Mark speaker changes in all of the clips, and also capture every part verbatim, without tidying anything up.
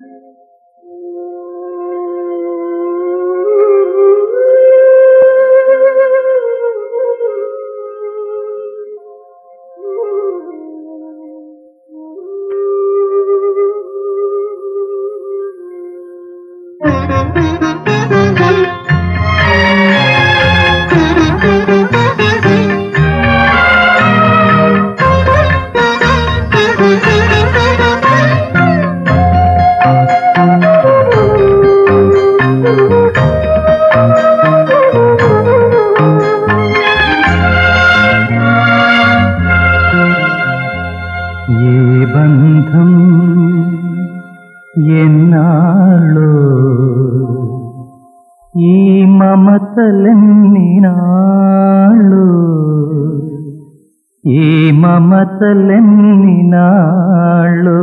Speaker 1: మమతలెన్నినాళ్ళు ఈ మమతలెన్నినాళ్ళు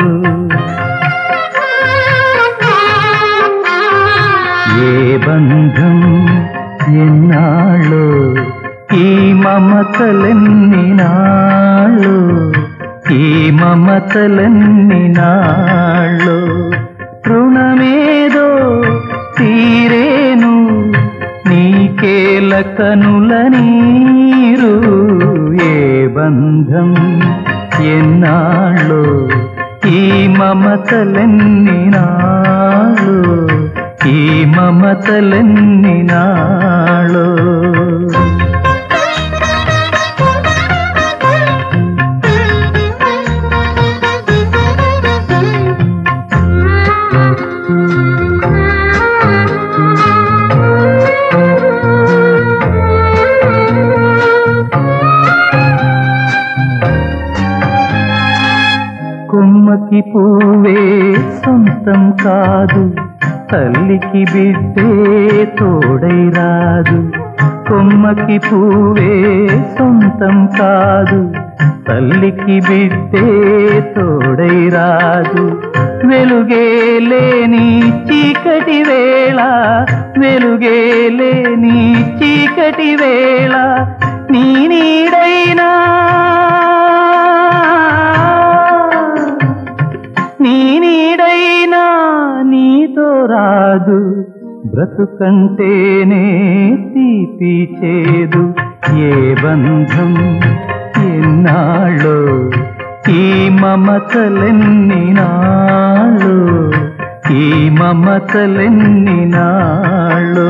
Speaker 1: ఏ బంధం ఎన్నాళ్ళు ఈ మమతలెన్నినాళ్ళు ఈ మమతలెన్నినాళ్ళు రుణమేదో తీరేను నీకేల కనుల నీరు ఏ బంధం ఎన్నాళ్ళు ఈ మమతలెన్నినాళ్ళు ఈ మమతలెన్నినాళ్ళు కొమ్మకి పువ్వే సొంతం కాదు తల్లికి బిడ్డే తోడై రాదు కొమ్మకి పువ్వే సొంతం కాదు తల్లికి బిడ్డే తోడై రాదు వెలుగే లేని చీకటి వేళ వెలుగే లేని చీకటి వేళ నీ నీడైనా నీ నీడైనా నీతో రాదు బ్రతుకంటేనే తీపి చేదు ఏ బంధం ఎన్నాళ్ళో ఈ మమతలెన్నినాళ్ళు ఈ మమతలెన్నినాళ్ళు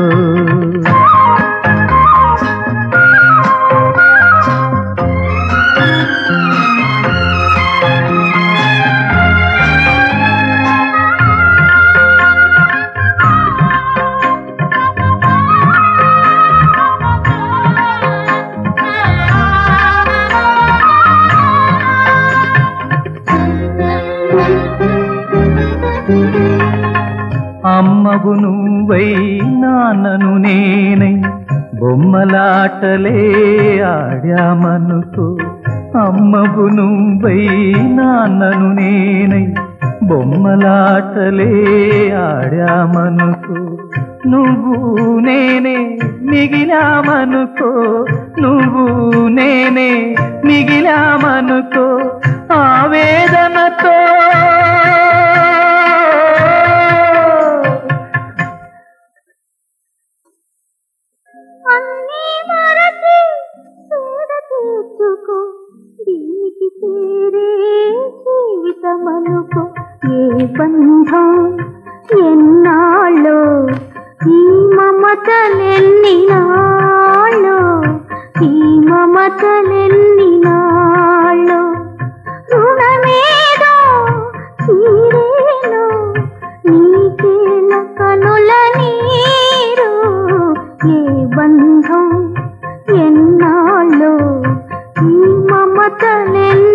Speaker 1: అమ్మవు నువ్వై నాన్నను నేనై బొమ్మలాటలే ఆడామనుకో అమ్మవు నువ్వై నాన్నను నేనై బొమ్మలాటలే ఆడామనుకో నువ్వు నేనే మిగిలామనుకో నువ్వు నేనే మిగిలామనుకో ఆవేదనతో
Speaker 2: అన్నీ మరచి సేద తీర్చుకో దీనికి తీరే జీవితమనుకో ఏ బంధం ఎన్నాళ్ళో ఈ మమతలెన్నినాళ్ళో ఈ మమతలెన్నినాళ్ళో రుణమేదో తీరేను నీకేల కనుల నీరు ఏ బంధం ఎన్నాళ్ళో ఈ మమతలెన్ని